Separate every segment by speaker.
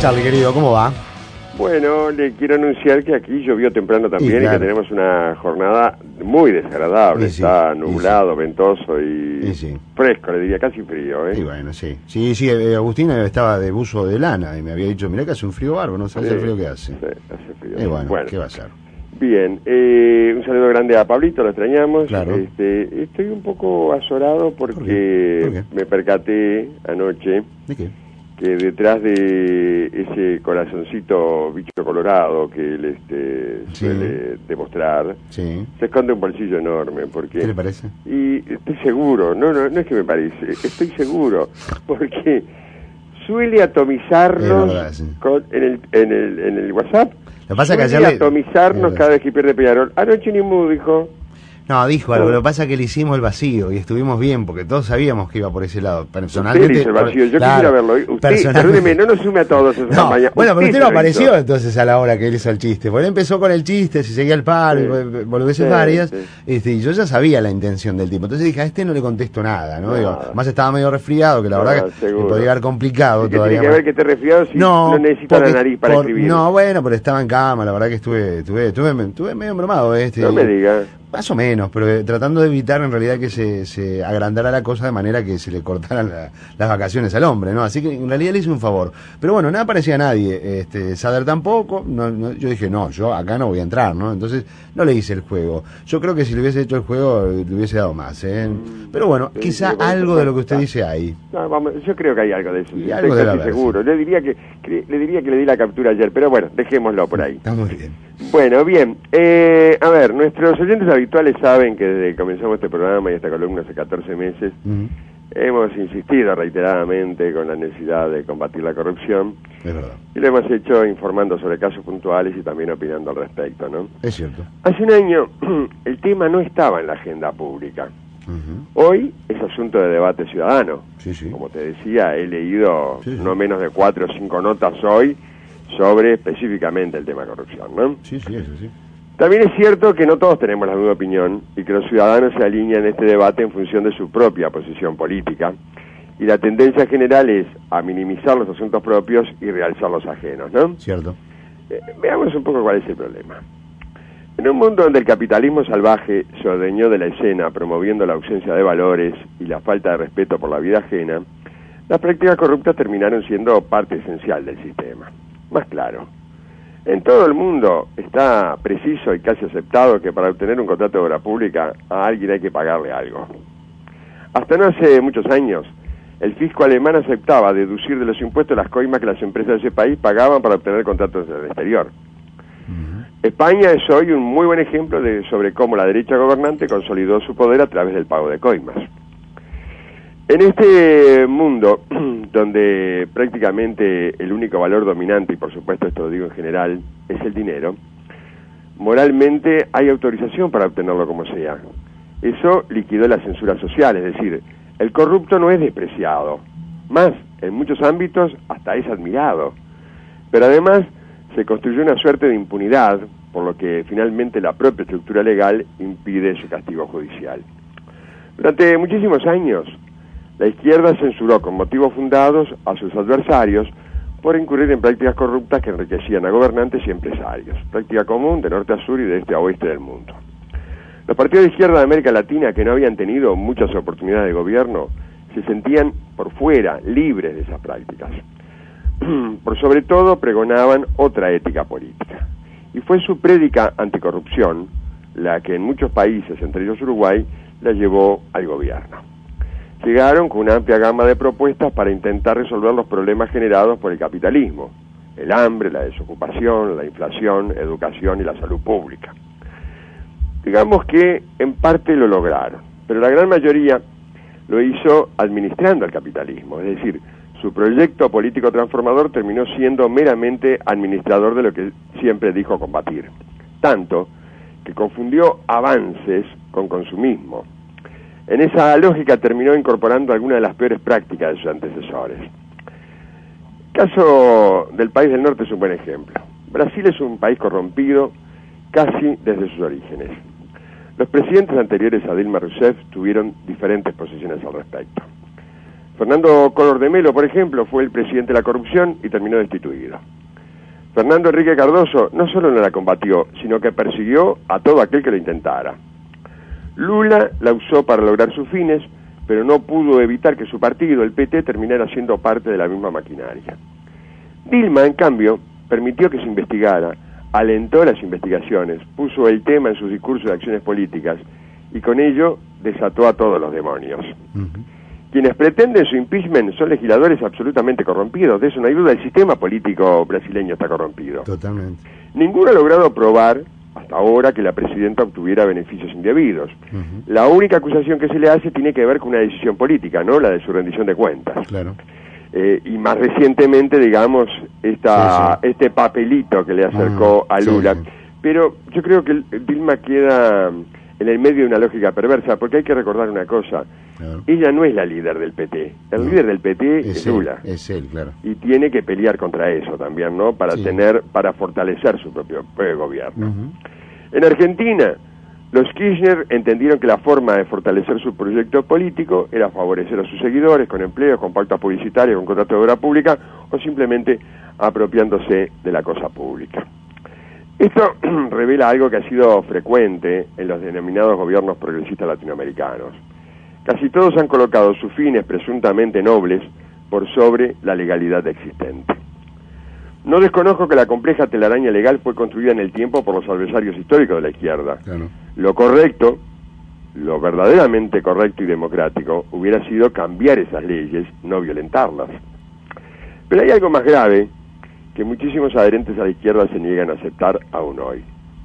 Speaker 1: Charlie, querido? ¿Cómo va?
Speaker 2: Bueno, le quiero anunciar que aquí llovió temprano también,
Speaker 1: claro,
Speaker 2: y que tenemos una jornada muy desagradable.
Speaker 1: Sí,
Speaker 2: Está nublado, ventoso y
Speaker 1: sí.
Speaker 2: fresco, le diría, casi frío, ¿eh?
Speaker 1: Y bueno, sí. Sí, Agustín estaba de buzo de lana y me había dicho, mirá que hace un frío bárbaro, no sabes el frío que hace.
Speaker 2: Sí, hace frío.
Speaker 1: Y bueno, ¿qué va a hacer?
Speaker 2: Bien, un saludo grande a Pablito, lo extrañamos.
Speaker 1: Claro.
Speaker 2: Estoy un poco azorado porque
Speaker 1: ¿Por qué?
Speaker 2: me percaté anoche
Speaker 1: ¿De qué?
Speaker 2: que detrás de ese corazoncito bicho colorado que él suele demostrar,
Speaker 1: Sí.
Speaker 2: se esconde un bolsillo enorme. Porque,
Speaker 1: ¿Qué le parece?
Speaker 2: y estoy seguro, no es que me parece, estoy seguro, porque suele atomizarnos
Speaker 1: verdad, sí.
Speaker 2: en el WhatsApp.
Speaker 1: Lo que pasa es que
Speaker 2: suele
Speaker 1: ayer
Speaker 2: atomizarnos cada vez que pierde Peñarol. Anoche ni mu dijo.
Speaker 1: No, dijo algo, lo que pasa es que le hicimos el vacío y estuvimos bien, porque todos sabíamos que iba por ese lado. Personalmente...
Speaker 2: Usted hizo el vacío, yo
Speaker 1: claro,
Speaker 2: quisiera verlo. Usted, perdóneme, no nos sume a todos esa campaña.
Speaker 1: Bueno, pero usted no
Speaker 2: lo
Speaker 1: apareció
Speaker 2: hizo.
Speaker 1: entonces a la hora que él hizo el chiste. Porque él empezó con el chiste, se seguía el palo, boludeces varias, y yo ya sabía la intención del tipo. Entonces dije, a este no le contesto nada, ¿no? Digo, más estaba medio resfriado, que la verdad que podría haber complicado
Speaker 2: ¿Qué
Speaker 1: todavía.
Speaker 2: tiene que ver que esté resfriado si no necesita la nariz para escribir?
Speaker 1: No, bueno, pero estaba en cama, la verdad que estuve medio embromado.
Speaker 2: No me diga.
Speaker 1: Más o menos, pero tratando de evitar en realidad que se agrandara la cosa de manera que se le cortaran las vacaciones al hombre, ¿no? Así que en realidad le hice un favor. Pero bueno, nada parecía a nadie, Sader tampoco, yo dije, no, yo acá no voy a entrar, ¿no? Entonces no le hice el juego. Yo creo que si le hubiese hecho el juego, le hubiese dado más, ¿eh? Pero bueno, quizá algo de lo que usted dice hay.
Speaker 2: No, vamos, yo creo que hay algo de eso.
Speaker 1: Y algo de
Speaker 2: estoy seguro. Le diría que le di la captura ayer, pero bueno, dejémoslo por ahí.
Speaker 1: Está muy bien.
Speaker 2: Bueno, bien. A ver, nuestros oyentes habituales saben que desde que comenzamos este programa y esta columna hace 14 meses, hemos insistido reiteradamente con la necesidad de combatir la corrupción.
Speaker 1: Es verdad.
Speaker 2: Y lo hemos hecho informando sobre casos puntuales y también opinando al respecto, ¿no?
Speaker 1: Es cierto.
Speaker 2: Hace un año el tema no estaba en la agenda pública. Hoy es asunto de debate ciudadano.
Speaker 1: Sí.
Speaker 2: Como te decía, he leído no menos de 4 o 5 notas hoy sobre específicamente el tema corrupción, ¿no?
Speaker 1: Sí, eso sí.
Speaker 2: También es cierto que no todos tenemos la misma opinión y que los ciudadanos se alinean en este debate en función de su propia posición política, y la tendencia general es a minimizar los asuntos propios y realzar los ajenos, ¿no?
Speaker 1: Cierto.
Speaker 2: Veamos un poco cuál es el problema. En un mundo donde el capitalismo salvaje se adueñó de la escena, promoviendo la ausencia de valores y la falta de respeto por la vida ajena, las prácticas corruptas terminaron siendo parte esencial del sistema. Más claro, en todo el mundo está preciso y casi aceptado que para obtener un contrato de obra pública a alguien hay que pagarle algo. Hasta no hace muchos años, el fisco alemán aceptaba deducir de los impuestos las coimas que las empresas de ese país pagaban para obtener contratos del exterior. España es hoy un muy buen ejemplo sobre cómo la derecha gobernante consolidó su poder a través del pago de coimas. En este mundo, donde prácticamente el único valor dominante, y por supuesto esto lo digo en general, es el dinero, moralmente hay autorización para obtenerlo como sea. Eso liquidó la censura social, es decir, el corrupto no es despreciado, más, en muchos ámbitos hasta es admirado. Pero además se construyó una suerte de impunidad, por lo que finalmente la propia estructura legal impide su castigo judicial. Durante muchísimos años, la izquierda censuró con motivos fundados a sus adversarios por incurrir en prácticas corruptas que enriquecían a gobernantes y empresarios, práctica común de norte a sur y de este a oeste del mundo. Los partidos de izquierda de América Latina, que no habían tenido muchas oportunidades de gobierno, se sentían por fuera, libres de esas prácticas. Por sobre todo pregonaban otra ética política. Y fue su prédica anticorrupción la que en muchos países, entre ellos Uruguay, la llevó al gobierno. Llegaron con una amplia gama de propuestas para intentar resolver los problemas generados por el capitalismo: el hambre, la desocupación, la inflación, educación y la salud pública. Digamos que en parte lo lograron, pero la gran mayoría lo hizo administrando el capitalismo, es decir, su proyecto político transformador terminó siendo meramente administrador de lo que siempre dijo combatir, tanto que confundió avances con consumismo. En esa lógica terminó incorporando algunas de las peores prácticas de sus antecesores. El caso del país del norte es un buen ejemplo. Brasil es un país corrompido casi desde sus orígenes. Los presidentes anteriores a Dilma Rousseff tuvieron diferentes posiciones al respecto. Fernando Collor de Mello, por ejemplo, fue el presidente de la corrupción y terminó destituido. Fernando Enrique Cardoso no solo no la combatió, sino que persiguió a todo aquel que lo intentara. Lula la usó para lograr sus fines, pero no pudo evitar que su partido, el PT, terminara siendo parte de la misma maquinaria. Dilma, en cambio, permitió que se investigara, alentó las investigaciones, puso el tema en sus discursos de acciones políticas y con ello desató a todos los demonios. Quienes pretenden su impeachment son legisladores absolutamente corrompidos, de eso no hay duda, el sistema político brasileño está corrompido.
Speaker 1: Totalmente.
Speaker 2: Ninguno ha logrado probar hasta ahora que la presidenta obtuviera beneficios indebidos. La única acusación que se le hace tiene que ver con una decisión política, ¿no? La de su rendición de cuentas.
Speaker 1: Claro.
Speaker 2: Y más recientemente, digamos, este papelito que le acercó a Lula. Sí. Pero yo creo que Dilma queda en el medio de una lógica perversa, porque hay que recordar una cosa. Claro. Ella no es la líder del PT. El líder del PT es Lula.
Speaker 1: Es él, claro.
Speaker 2: Y tiene que pelear contra eso también, ¿no? Para fortalecer su propio gobierno. En Argentina, los Kirchner entendieron que la forma de fortalecer su proyecto político era favorecer a sus seguidores con empleos, con pautas publicitarias, con contratos de obra pública o simplemente apropiándose de la cosa pública. Esto revela algo que ha sido frecuente en los denominados gobiernos progresistas latinoamericanos. Casi todos han colocado sus fines presuntamente nobles por sobre la legalidad existente. No desconozco que la compleja telaraña legal fue construida en el tiempo por los adversarios históricos de la izquierda. Claro. Lo correcto, lo verdaderamente correcto y democrático, hubiera sido cambiar esas leyes, no violentarlas. Pero hay algo más grave que muchísimos adherentes a la izquierda se niegan a aceptar aún hoy.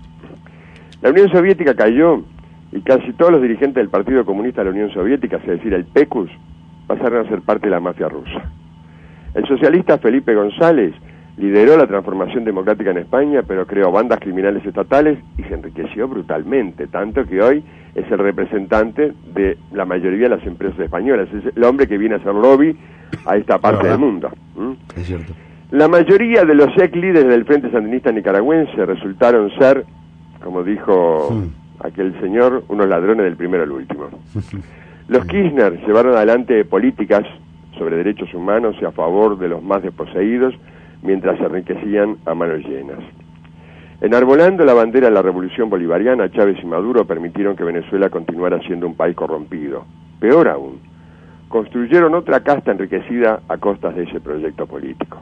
Speaker 2: La Unión Soviética cayó y casi todos los dirigentes del Partido Comunista de la Unión Soviética, es decir, el PECUS, pasaron a ser parte de la mafia rusa. El socialista Felipe González lideró la transformación democrática en España, pero creó bandas criminales estatales y se enriqueció brutalmente, tanto que hoy es el representante de la mayoría de las empresas españolas, es el hombre que viene a hacer lobby a esta parte del mundo.
Speaker 1: Es cierto.
Speaker 2: La mayoría de los ex líderes del Frente Sandinista nicaragüense resultaron ser, como dijo aquel señor, unos ladrones del primero al último. Los Kirchner llevaron adelante políticas sobre derechos humanos y a favor de los más desposeídos, mientras se enriquecían a manos llenas. Enarbolando la bandera de la revolución bolivariana, Chávez y Maduro permitieron que Venezuela continuara siendo un país corrompido. Peor aún, construyeron otra casta enriquecida a costas de ese proyecto político.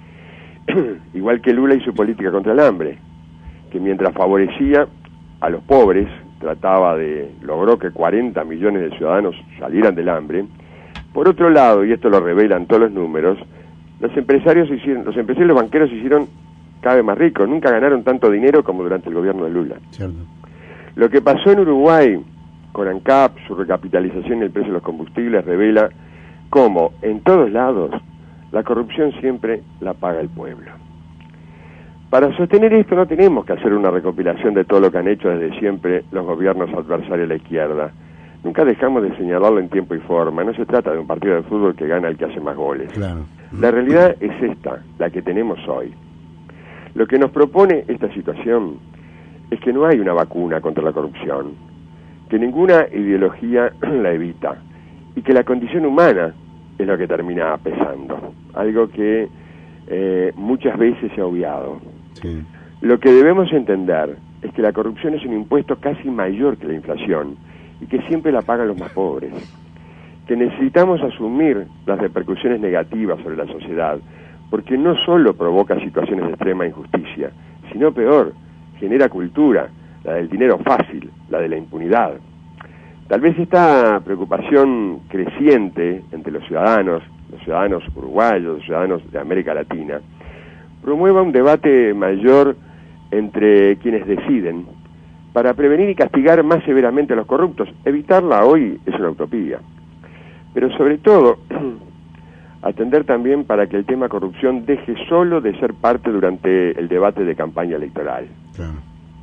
Speaker 2: Igual que Lula y su política contra el hambre, que mientras favorecía a los pobres, logró que 40 millones de ciudadanos salieran del hambre. Por otro lado, y esto lo revelan todos los números, los empresarios y los banqueros se hicieron cada vez más ricos, nunca ganaron tanto dinero como durante el gobierno de Lula. Cierto. Lo que pasó en Uruguay con ANCAP, su recapitalización y el precio de los combustibles revela cómo en todos lados la corrupción siempre la paga el pueblo. Para sostener esto no tenemos que hacer una recopilación de todo lo que han hecho desde siempre los gobiernos adversarios de la izquierda. Nunca dejamos de señalarlo en tiempo y forma. No se trata de un partido de fútbol que gana el que hace más goles. Claro. La realidad es esta, la que tenemos hoy. Lo que nos propone esta situación es que no hay una vacuna contra la corrupción, que ninguna ideología la evita y que la condición humana es lo que termina pesando, algo que muchas veces se ha obviado. Sí. Lo que debemos entender es que la corrupción es un impuesto casi mayor que la inflación y que siempre la pagan los más pobres, que necesitamos asumir las repercusiones negativas sobre la sociedad, porque no solo provoca situaciones de extrema injusticia, sino peor, genera cultura, la del dinero fácil, la de la impunidad. Tal vez esta preocupación creciente entre los ciudadanos uruguayos, los ciudadanos de América Latina, promueva un debate mayor entre quienes deciden para prevenir y castigar más severamente a los corruptos. Evitarla hoy es una utopía. Pero sobre todo, atender también para que el tema corrupción deje solo de ser parte durante el debate de campaña electoral. Claro.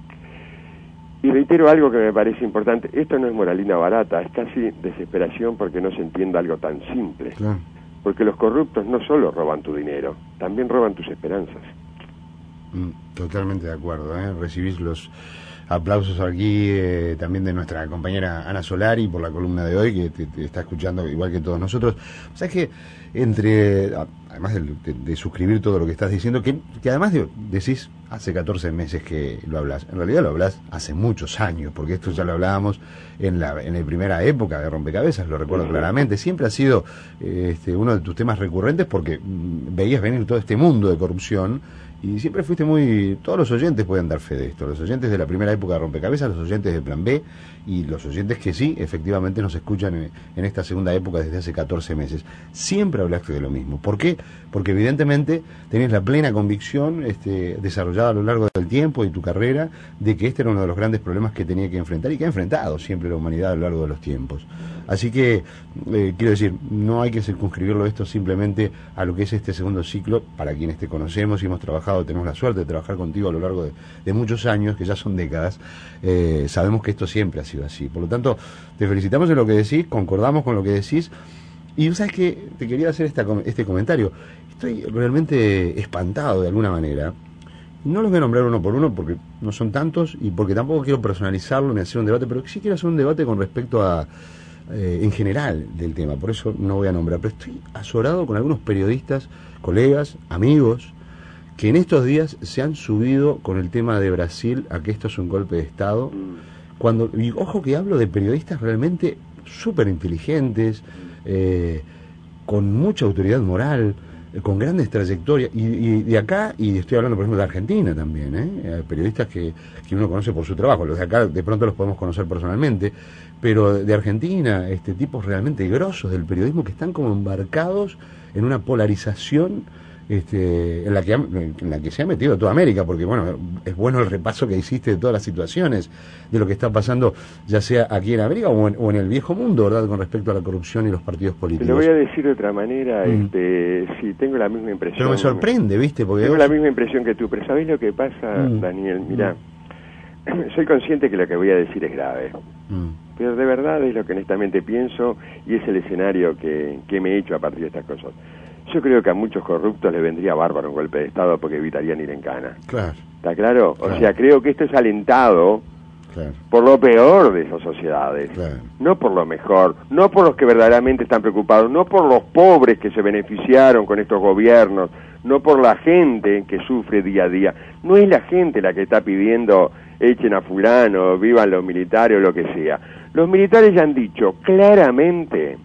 Speaker 2: Y reitero algo que me parece importante, esto no es moralina barata, es casi desesperación porque no se entienda algo tan simple. Claro. Porque los corruptos no solo roban tu dinero, también roban tus esperanzas.
Speaker 1: Totalmente de acuerdo, ¿eh? Recibís Aplausos aquí también de nuestra compañera Ana Solari por la columna de hoy, que te está escuchando igual que todos nosotros. O sea, es que además de suscribir todo lo que estás diciendo, que además decís hace 14 meses que lo hablas, en realidad lo hablas hace muchos años, porque esto ya lo hablábamos en la primera época de Rompecabezas, lo recuerdo claramente. Siempre ha sido uno de tus temas recurrentes porque veías venir todo este mundo de corrupción. Y siempre fuiste todos los oyentes pueden dar fe de esto, los oyentes de la primera época de Rompecabezas, los oyentes de Plan B y los oyentes que sí, efectivamente nos escuchan en esta segunda época desde hace 14 meses. Siempre hablaste de lo mismo. ¿Por qué? Porque evidentemente tenés la plena convicción desarrollada a lo largo del tiempo y tu carrera de que este era uno de los grandes problemas que tenía que enfrentar y que ha enfrentado siempre la humanidad a lo largo de los tiempos. Así que, quiero decir, no hay que circunscribirlo esto simplemente a lo que es este segundo ciclo, para quienes te conocemos y hemos trabajado, tenemos la suerte de trabajar contigo a lo largo de muchos años, que ya son décadas, sabemos que esto siempre ha sido así. Por lo tanto, te felicitamos en lo que decís, concordamos con lo que decís, y sabes que te quería hacer este comentario. Estoy realmente espantado de alguna manera. No los voy a nombrar uno por uno porque no son tantos y porque tampoco quiero personalizarlo ni hacer un debate, pero sí quiero hacer un debate con respecto a en general del tema, por eso no voy a nombrar, pero estoy azorado con algunos periodistas, colegas, amigos, que en estos días se han subido con el tema de Brasil a que esto es un golpe de Estado, y ojo que hablo de periodistas realmente súper inteligentes, con mucha autoridad moral, con grandes trayectorias, y de acá, y estoy hablando por ejemplo de Argentina también, periodistas que uno conoce por su trabajo, los de acá de pronto los podemos conocer personalmente, pero de Argentina, tipos realmente grosos del periodismo que están como embarcados en una polarización en la que se ha metido toda América, porque bueno, es bueno el repaso que hiciste de todas las situaciones de lo que está pasando, ya sea aquí en América o en el viejo mundo, ¿verdad?, con respecto a la corrupción y los partidos políticos.
Speaker 2: Te lo voy a decir de otra manera, sí, tengo la misma impresión.
Speaker 1: Pero me sorprende, ¿viste? Porque
Speaker 2: tengo la misma impresión que tú, pero ¿sabés lo que pasa, Daniel? Mirá, soy consciente que lo que voy a decir es grave. Pero de verdad es lo que honestamente pienso y es el escenario que me he hecho a partir de estas cosas. Yo creo que a muchos corruptos les vendría bárbaro un golpe de Estado porque evitarían ir en cana. Claro. ¿Está claro? Claro. O sea, creo que esto es alentado por lo peor de esas sociedades. No por lo mejor, no por los que verdaderamente están preocupados, no por los pobres que se beneficiaron con estos gobiernos, no por la gente que sufre día a día. No es la gente la que está pidiendo echen a fulano, vivan los militares o lo que sea. Los militares ya han dicho claramente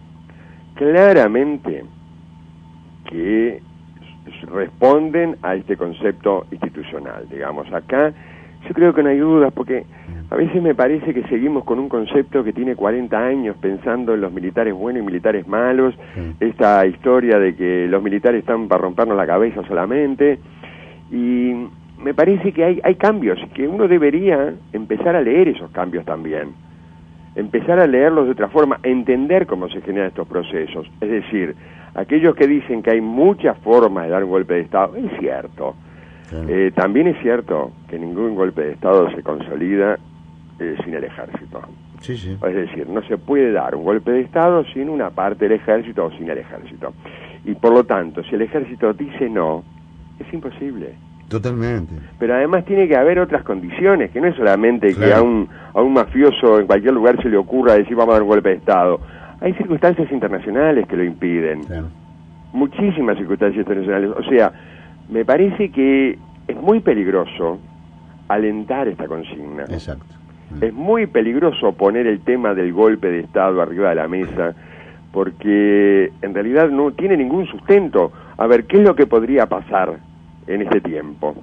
Speaker 2: que responden a este concepto institucional, digamos. Acá yo creo que no hay dudas, porque a veces me parece que seguimos con un concepto que tiene 40 años pensando en los militares buenos y militares malos, esta historia de que los militares están para rompernos la cabeza solamente, y me parece que hay cambios, que uno debería empezar a leer esos cambios también, empezar a leerlos de otra forma, entender cómo se generan estos procesos. Es decir, aquellos que dicen que hay muchas formas de dar un golpe de Estado, es cierto. También es cierto que ningún golpe de Estado se consolida sin el ejército. Sí. Es decir, no se puede dar un golpe de Estado sin una parte del ejército o sin el ejército. Y por lo tanto, si el ejército dice no, es imposible.
Speaker 1: Totalmente.
Speaker 2: Pero además tiene que haber otras condiciones, que no es solamente que a un mafioso en cualquier lugar se le ocurra decir vamos a dar un golpe de Estado. Hay circunstancias internacionales que lo impiden. Muchísimas circunstancias internacionales. O sea, me parece que es muy peligroso alentar esta consigna.
Speaker 1: Exacto.
Speaker 2: Es muy peligroso poner el tema del golpe de Estado arriba de la mesa, porque en realidad no tiene ningún sustento. A ver, ¿qué es lo que podría pasar en este tiempo?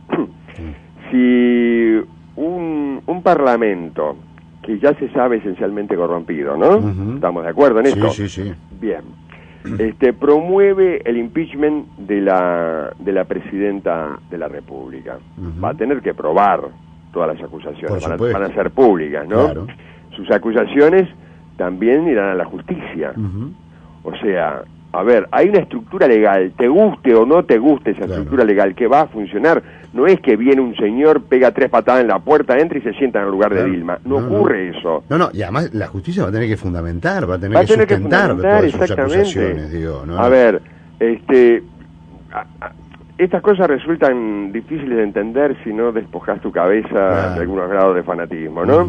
Speaker 2: Si un parlamento que ya se sabe esencialmente corrompido, ¿no? ¿Estamos de acuerdo en esto?
Speaker 1: Sí.
Speaker 2: Bien. Promueve el impeachment de la presidenta de la República. Va a tener que probar todas las acusaciones, van a ser públicas, ¿no? Claro. Sus acusaciones también irán a la justicia. O sea, a ver, hay una estructura legal, te guste o no te guste esa estructura legal, que va a funcionar. No es que viene un señor, pega 3 patadas en la puerta, entra y se sienta en el lugar de Dilma. No ocurre eso.
Speaker 1: No, y además la justicia va a tener que fundamentar, va a tener que sustentar todas sus acusaciones, digo, ¿no?
Speaker 2: A ver, estas cosas resultan difíciles de entender si no despojas tu cabeza de algunos grados de fanatismo, ¿no?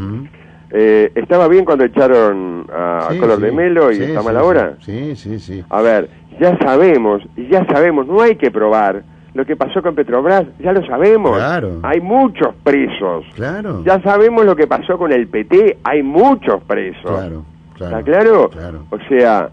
Speaker 2: ¿Estaba bien cuando echaron a Collor de Mello y está mal ahora?
Speaker 1: Sí.
Speaker 2: A ver, ya sabemos, no hay que probar. Lo que pasó con Petrobras, ya lo sabemos.
Speaker 1: Claro.
Speaker 2: Hay muchos presos.
Speaker 1: Claro.
Speaker 2: Ya sabemos lo que pasó con el PT, hay muchos presos.
Speaker 1: Claro.
Speaker 2: ¿Está claro?
Speaker 1: Claro.
Speaker 2: O sea,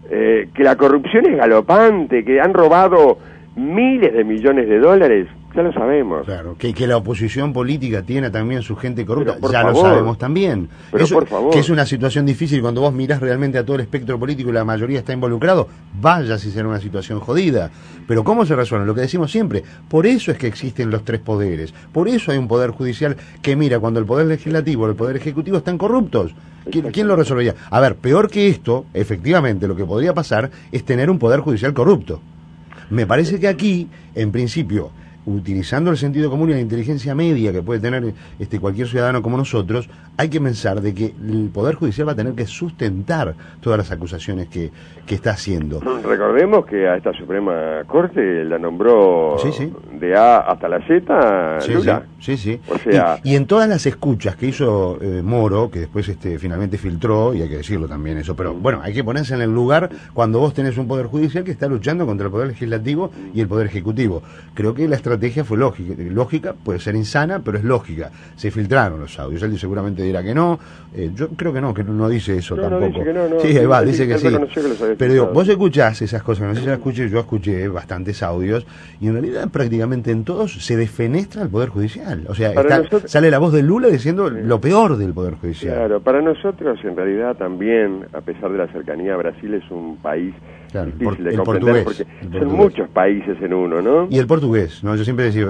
Speaker 2: que la corrupción es galopante, que han robado miles de millones de dólares, ya lo sabemos.
Speaker 1: Claro, que la oposición política tiene también su gente corrupta, ya
Speaker 2: favor,
Speaker 1: lo sabemos también.
Speaker 2: Pero
Speaker 1: eso,
Speaker 2: por favor.
Speaker 1: Que es una situación difícil cuando vos mirás realmente a todo el espectro político y la mayoría está involucrado, vaya si será una situación jodida. Pero ¿cómo se resuelve? Lo que decimos siempre, por eso es que existen los tres poderes, por eso hay un poder judicial que mira cuando el poder legislativo y el poder ejecutivo están corruptos. ¿Quién lo resolvería? A ver, peor que esto, efectivamente, lo que podría pasar es tener un poder judicial corrupto. Me parece que aquí, en principio, utilizando el sentido común y la inteligencia media que puede tener cualquier ciudadano como nosotros, hay que pensar de que el Poder Judicial va a tener que sustentar todas las acusaciones que está haciendo.
Speaker 2: Recordemos que a esta Suprema Corte la nombró de A hasta la Z Lula.
Speaker 1: Sí.
Speaker 2: O sea,
Speaker 1: y en todas las escuchas que hizo Moro, que después finalmente filtró, y hay que decirlo también eso, pero bueno, hay que ponerse en el lugar cuando vos tenés un Poder Judicial que está luchando contra el Poder Legislativo y el Poder Ejecutivo. Creo que la estrategia fue lógica, puede ser insana, pero es lógica. Se filtraron los audios, él seguramente dirá que no, yo creo que no dice eso tampoco.
Speaker 2: No dice que no,
Speaker 1: sí, ahí va, dice que sí. Pero digo,
Speaker 2: filtrado.
Speaker 1: vos escuchás esas cosas, no sé si las escuché, yo escuché bastantes audios, y en realidad prácticamente en todos se defenestra el Poder Judicial. O sea, sale la voz de Lula diciendo lo peor del Poder Judicial.
Speaker 2: Claro, para nosotros en realidad también, a pesar de la cercanía a Brasil, es un país difícil de comprender porque son muchos países en uno, ¿no?
Speaker 1: Y el portugués, ¿no? Yo siempre decía,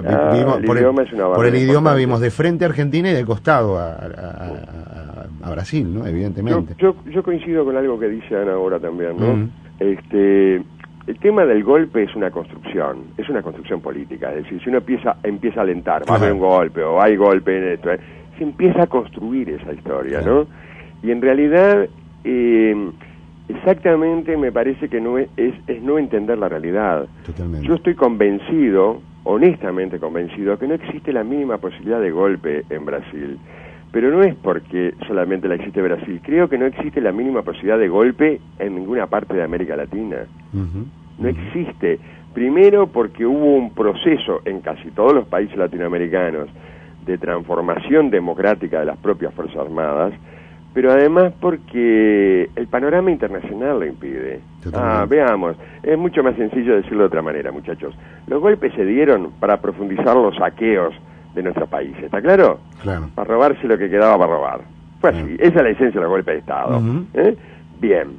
Speaker 1: por el idioma vimos de frente a Argentina y de costado a Brasil, ¿no? Evidentemente.
Speaker 2: Yo coincido con algo que dice Ana ahora también, ¿no? El tema del golpe es una construcción política, es decir, si uno empieza a alentar, va a haber un golpe o hay golpe en esto, se empieza a construir esa historia, ¿no? Y en realidad, exactamente me parece que no es no entender la realidad.
Speaker 1: Totalmente.
Speaker 2: Yo estoy convencido, honestamente convencido, que no existe la mínima posibilidad de golpe en Brasil. Pero no es porque solamente la existe Brasil. Creo que no existe la mínima posibilidad de golpe en ninguna parte de América Latina. No existe. Primero porque hubo un proceso en casi todos los países latinoamericanos de transformación democrática de las propias Fuerzas Armadas, pero además porque el panorama internacional lo impide. Veamos, es mucho más sencillo decirlo de otra manera, muchachos. Los golpes se dieron para profundizar los saqueos de nuestro país, ¿está claro?
Speaker 1: Claro.
Speaker 2: Para robarse lo que quedaba para robar. Pues sí, esa es la esencia de los golpes de Estado. Bien.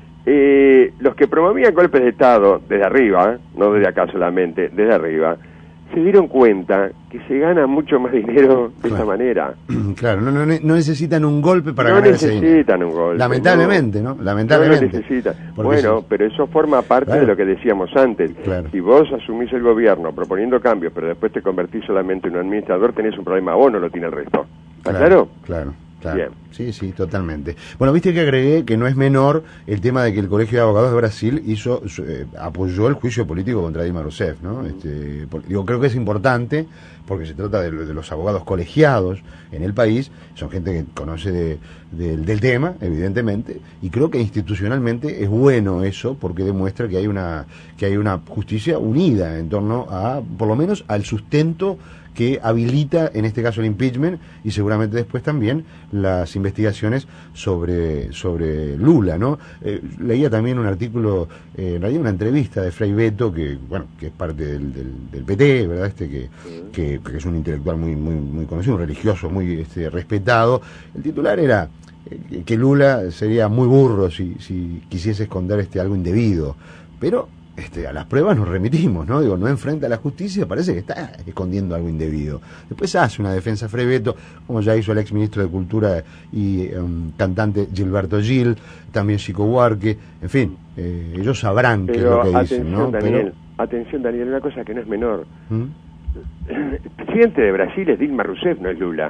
Speaker 2: Los que promovían golpes de Estado desde arriba, no desde acá solamente, desde arriba, se dieron cuenta que se gana mucho más dinero de esta manera.
Speaker 1: Claro, no necesitan un golpe para ganar ese dinero.
Speaker 2: No necesitan un golpe.
Speaker 1: Lamentablemente, ¿no? Lamentablemente.
Speaker 2: No lo necesitan. Bueno, pero eso forma parte de lo que decíamos antes.
Speaker 1: Claro.
Speaker 2: Si vos asumís el gobierno proponiendo cambios, pero después te convertís solamente en un administrador, tenés un problema, vos no lo tiene el resto. ¿Está claro?
Speaker 1: Claro.
Speaker 2: Bien.
Speaker 1: Sí, totalmente. Bueno, viste que agregué que no es menor el tema de que el Colegio de Abogados de Brasil apoyó el juicio político contra Dilma Rousseff, ¿no? Creo que es importante porque se trata de los abogados colegiados en el país, son gente que conoce del tema, evidentemente, y creo que institucionalmente es bueno eso porque demuestra que hay una justicia unida en torno a, por lo menos, al sustento que habilita, en este caso, el impeachment y seguramente después también las investigaciones sobre Lula, ¿no? Leía también un artículo, en realidad una entrevista de Frei Beto, que es parte del PT, ¿verdad? Que es un intelectual muy conocido, un religioso muy respetado. El titular era que Lula sería muy burro si quisiese esconder algo indebido, pero a las pruebas nos remitimos, ¿no? No enfrenta a la justicia, parece que está escondiendo algo indebido. Después hace una defensa Frei Beto, como ya hizo el ex ministro de Cultura y cantante Gilberto Gil, también Chico Buarque, en fin, ellos sabrán qué es lo que dicen, ¿no?
Speaker 2: Atención, Daniel, una cosa que no es menor. El presidente de Brasil es Dilma Rousseff, no es Lula.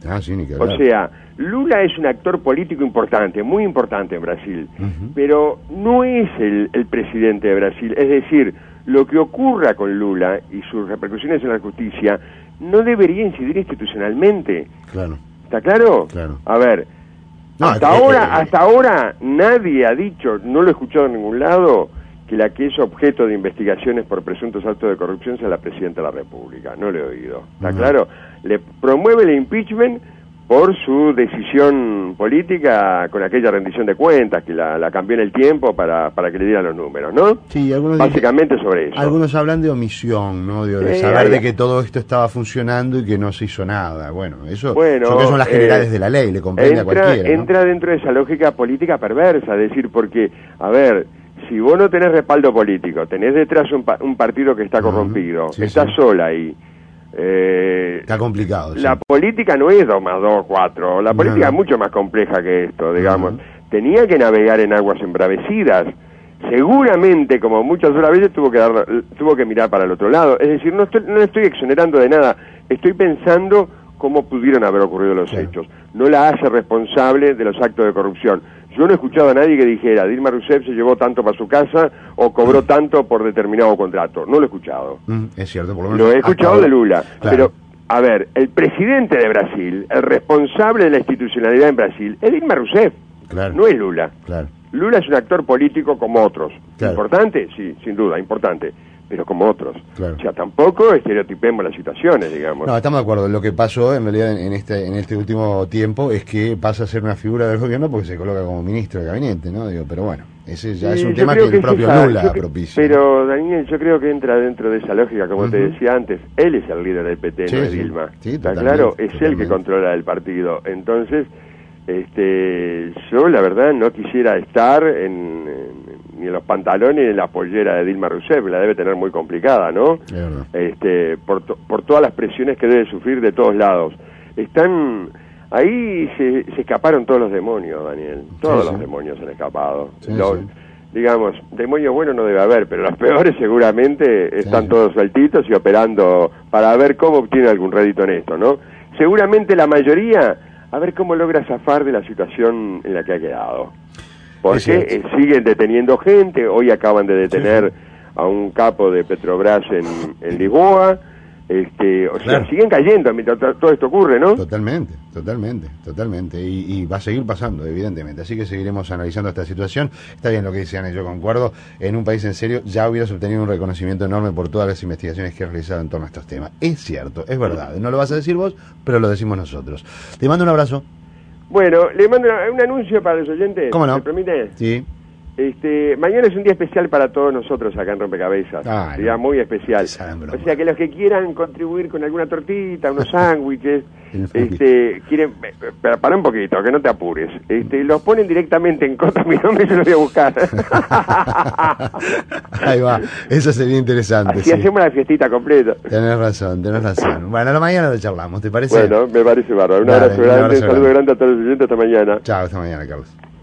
Speaker 1: Ah, sí, ni que
Speaker 2: O
Speaker 1: hablar.
Speaker 2: sea, Lula es un actor político importante, muy importante en Brasil, pero no es el presidente de Brasil. Es decir, lo que ocurra con Lula y sus repercusiones en la justicia no debería incidir institucionalmente.
Speaker 1: Claro.
Speaker 2: ¿Está claro?
Speaker 1: Claro.
Speaker 2: A ver,
Speaker 1: No,
Speaker 2: hasta ahora nadie ha dicho, no lo he escuchado en ningún lado, que la que es objeto de investigaciones por presuntos actos de corrupción sea la presidenta de la República. No lo he oído. ¿Está claro? Le promueve el impeachment por su decisión política con aquella rendición de cuentas que la cambió en el tiempo para que le dieran los números, ¿no?
Speaker 1: Sí, algunos
Speaker 2: básicamente sobre eso.
Speaker 1: Algunos hablan de omisión, ¿no? De saber de que todo esto estaba funcionando y que no se hizo nada. Bueno, yo creo que son las generales de la ley, le comprende a cualquiera, ¿no?
Speaker 2: Entra dentro de esa lógica política perversa, es decir, porque, a ver, si vos no tenés respaldo político, tenés detrás un partido que está corrompido, estás sola ahí.
Speaker 1: Está complicado.
Speaker 2: La política no es 2 más 2, 4. La política es mucho más compleja que esto, digamos. Tenía que navegar en aguas embravecidas. Seguramente, como muchas otras veces, tuvo que mirar para el otro lado. Es decir, no estoy exonerando de nada. Estoy pensando cómo pudieron haber ocurrido los hechos. No la hace responsable de los actos de corrupción. Yo no he escuchado a nadie que dijera Dilma Rousseff se llevó tanto para su casa o cobró tanto por determinado contrato. No lo he escuchado.
Speaker 1: Es cierto, por lo menos.
Speaker 2: Lo he escuchado de Lula.
Speaker 1: Claro.
Speaker 2: Pero, a ver, el presidente de Brasil, el responsable de la institucionalidad en Brasil, es Dilma Rousseff.
Speaker 1: Claro.
Speaker 2: No es Lula.
Speaker 1: Claro.
Speaker 2: Lula es un actor político como otros.
Speaker 1: Claro.
Speaker 2: ¿Importante? Sí, sin duda, importante. Pero como otros.
Speaker 1: Claro.
Speaker 2: O sea, tampoco estereotipemos las situaciones, digamos.
Speaker 1: No, estamos de acuerdo. Lo que pasó en realidad en este último tiempo es que pasa a ser una figura del gobierno porque se coloca como ministro de gabinete, ¿no? Pero bueno, ese ya es un tema que el propio Lula propicia.
Speaker 2: Pero, Daniel, yo creo que entra dentro de esa lógica, como te decía antes. Él es el líder del PT, no es Dilma.
Speaker 1: Sí,
Speaker 2: ¿está claro? Es él que controla el partido. Entonces, yo la verdad no quisiera estar ni en los pantalones ni en la pollera de Dilma Rousseff, la debe tener muy complicada, ¿no? Por todas las presiones que debe sufrir de todos lados. Ahí se escaparon todos los demonios, Daniel. Todos los demonios han escapado. Digamos, demonios buenos no debe haber, pero los peores seguramente están todos sueltitos y operando para ver cómo obtiene algún rédito en esto, ¿no? Seguramente la mayoría, a ver cómo logra zafar de la situación en la que ha quedado. Porque siguen deteniendo gente. Hoy acaban de detener a un capo de Petrobras en Lisboa. O sea, siguen cayendo mientras todo esto ocurre, ¿no?
Speaker 1: Totalmente. Y va a seguir pasando, evidentemente. Así que seguiremos analizando esta situación. Está bien lo que decían, yo concuerdo. En un país en serio ya hubieras obtenido un reconocimiento enorme por todas las investigaciones que has realizado en torno a estos temas. Es cierto, es verdad. No lo vas a decir vos, pero lo decimos nosotros. Te mando un abrazo.
Speaker 2: Bueno, le mando un anuncio para los oyentes.
Speaker 1: ¿Cómo no?
Speaker 2: ¿Me permite?
Speaker 1: Sí.
Speaker 2: Mañana es un día especial para todos nosotros acá en Rompecabezas. Día muy especial. O sea que los que quieran contribuir con alguna tortita, unos sándwiches, quieren, para un poquito, que no te apures. Los ponen directamente en Cota, mi nombre se los voy a buscar.
Speaker 1: Ahí va, eso sería interesante.
Speaker 2: Así hacemos la fiestita completa.
Speaker 1: Tenés razón. Bueno, a la mañana lo charlamos, ¿te parece?
Speaker 2: Bueno, me parece bárbaro. Un abrazo grande, un saludo grande a todos los oyentes, hasta mañana.
Speaker 1: Chao, hasta mañana, Carlos.